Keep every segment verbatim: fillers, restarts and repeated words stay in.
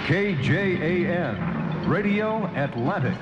K J A N, Radio Atlantic.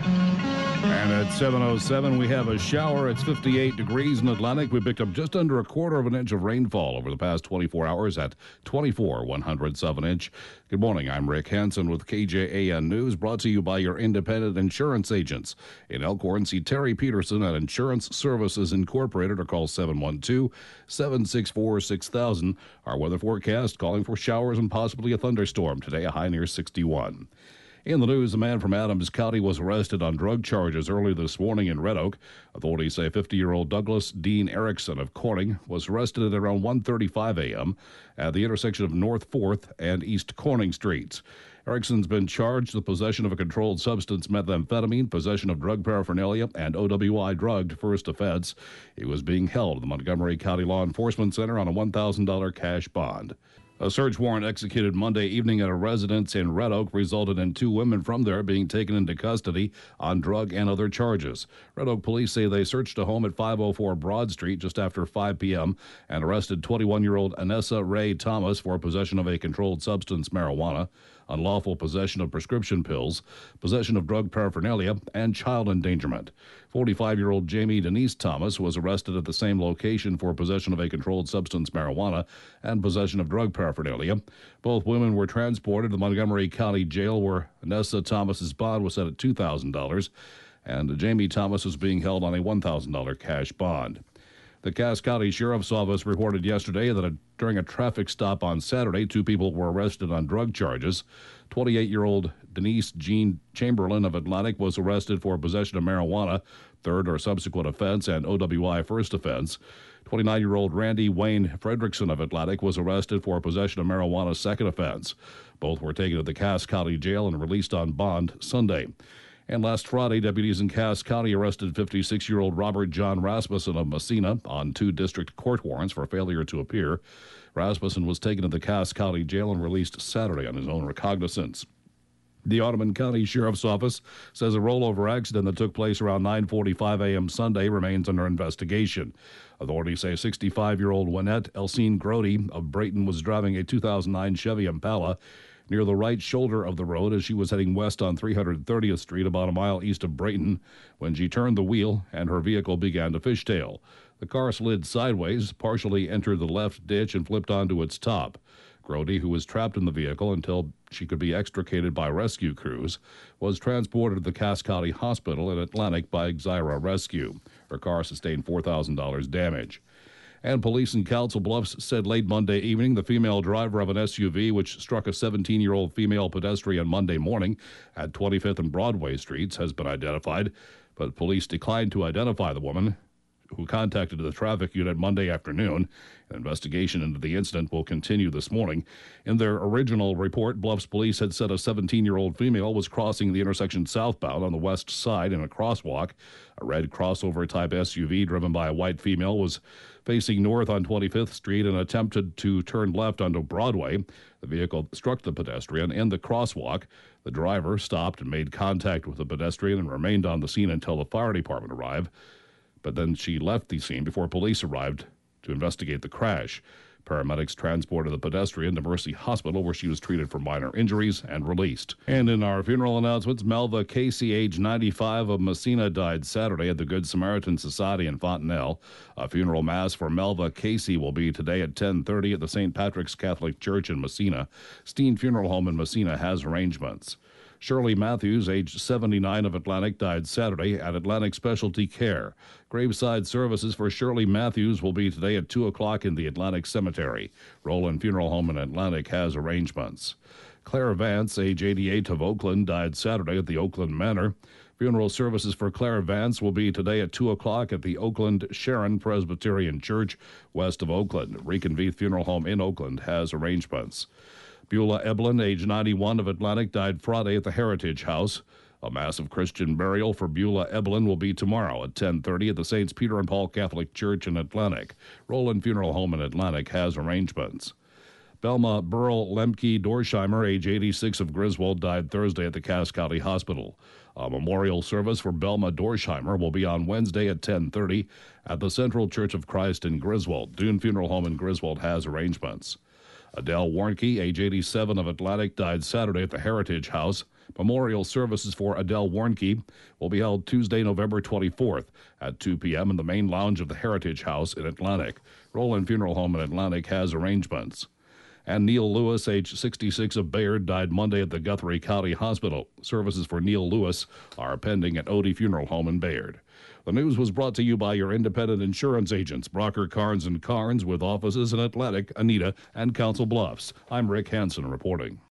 And at seven oh seven, we have a shower. It's fifty-eight degrees in Atlantic. We picked up just under a quarter of an inch of rainfall over the past twenty-four hours at twenty-four one hundredths of an inch. Good morning. I'm Rick Hansen with K J A N News, brought to you by your independent insurance agents. In Elkhorn, see Terry Peterson at Insurance Services Incorporated or call seven one two, seven six four, six thousand. Our weather forecast calling for showers and possibly a thunderstorm. Today, a high near sixty-one. In the news, a man from Adams County was arrested on drug charges early this morning in Red Oak. Authorities say fifty-year-old Douglas Dean Erickson of Corning was arrested at around one thirty-five a.m. at the intersection of North fourth and East Corning Streets. Erickson's been charged with possession of a controlled substance, methamphetamine, possession of drug paraphernalia, and O W I drugged first offense. He was being held at the Montgomery County Law Enforcement Center on a one thousand dollars cash bond. A search warrant executed Monday evening at a residence in Red Oak resulted in two women from there being taken into custody on drug and other charges. Red Oak police say they searched a home at five oh four Broad Street just after five p.m. and arrested twenty-one-year-old Anessa Ray Thomas for possession of a controlled substance, marijuana, unlawful possession of prescription pills, possession of drug paraphernalia, and child endangerment. forty-five-year-old Jamie Denise Thomas was arrested at the same location for possession of a controlled substance, marijuana, and possession of drug paraphernalia. Both women were transported to the Montgomery County Jail, where Anessa Thomas's bond was set at two thousand dollars, and Jamie Thomas was being held on a one thousand dollars cash bond. The Cass County Sheriff's Office reported yesterday that a, during a traffic stop on Saturday, two people were arrested on drug charges. twenty-eight-year-old Denise Jean Chamberlain of Atlantic was arrested for possession of marijuana, third or subsequent offense, and O W I first offense. twenty-nine-year-old Randy Wayne Fredrickson of Atlantic was arrested for possession of marijuana, second offense. Both were taken to the Cass County Jail and released on bond Sunday. And last Friday, deputies in Cass County arrested fifty-six-year-old Robert John Rasmussen of Messina on two district court warrants for failure to appear. Rasmussen was taken to the Cass County Jail and released Saturday on his own recognizance. The Ottoman County Sheriff's Office says a rollover accident that took place around nine forty-five a.m. Sunday remains under investigation. Authorities say sixty-five-year-old Wynette Elsine Grody of Brayton was driving a two thousand nine Chevy Impala near the right shoulder of the road as she was heading west on three hundred thirtieth Street about a mile east of Brayton when she turned the wheel and her vehicle began to fishtail. The car slid sideways, partially entered the left ditch, and flipped onto its top. Grody, who was trapped in the vehicle until she could be extricated by rescue crews, was transported to the Cass County Hospital in Atlantic by Xira Rescue. Her car sustained four thousand dollars damage. And police in Council Bluffs said late Monday evening the female driver of an S U V which struck a seventeen-year-old female pedestrian Monday morning at twenty-fifth and Broadway Streets has been identified, but police declined to identify the woman, who contacted the traffic unit Monday afternoon. An investigation into the incident will continue this morning. In their original report, Bluffs police had said a seventeen-year-old female was crossing the intersection southbound on the west side in a crosswalk. A red crossover-type S U V driven by a white female was facing north on twenty-fifth Street and attempted to turn left onto Broadway. The vehicle struck the pedestrian in the crosswalk. The driver stopped and made contact with the pedestrian and remained on the scene until the fire department arrived. But then she left the scene before police arrived to investigate the crash. Paramedics transported the pedestrian to Mercy Hospital, where she was treated for minor injuries and released. And in our funeral announcements, Melva Casey, age ninety-five, of Messina, died Saturday at the Good Samaritan Society in Fontenelle. A funeral mass for Melva Casey will be today at ten thirty at the Saint Patrick's Catholic Church in Messina. Steen Funeral Home in Messina has arrangements. Shirley Matthews, age seventy-nine, of Atlantic, died Saturday at Atlantic Specialty Care. Graveside services for Shirley Matthews will be today at two o'clock in the Atlantic Cemetery. Roland Funeral Home in Atlantic has arrangements. Claire Vance, age eighty-eight, of Oakland, died Saturday at the Oakland Manor. Funeral services for Claire Vance will be today at two o'clock at the Oakland Sharon Presbyterian Church, west of Oakland. Reconvene Funeral Home in Oakland has arrangements. Beulah Eblin, age ninety-one, of Atlantic, died Friday at the Heritage House. A mass of Christian burial for Beulah Eblin will be tomorrow at ten thirty at the Saints Peter and Paul Catholic Church in Atlantic. Roland Funeral Home in Atlantic has arrangements. Belma Burl Lemke Dorsheimer, age eighty-six, of Griswold, died Thursday at the Cass County Hospital. A memorial service for Belma Dorsheimer will be on Wednesday at ten thirty at the Central Church of Christ in Griswold. Dune Funeral Home in Griswold has arrangements. Adele Warnke, age eighty-seven, of Atlantic, died Saturday at the Heritage House. Memorial services for Adele Warnke will be held Tuesday, November twenty-fourth at two p.m. in the main lounge of the Heritage House in Atlantic. Roland Funeral Home in Atlantic has arrangements. And Neil Lewis, age sixty-six, of Bayard, died Monday at the Guthrie County Hospital. Services for Neil Lewis are pending at Odie Funeral Home in Bayard. The news was brought to you by your independent insurance agents, Brocker, Carnes and Carnes, with offices in Atlantic, Anita, and Council Bluffs. I'm Rick Hansen reporting.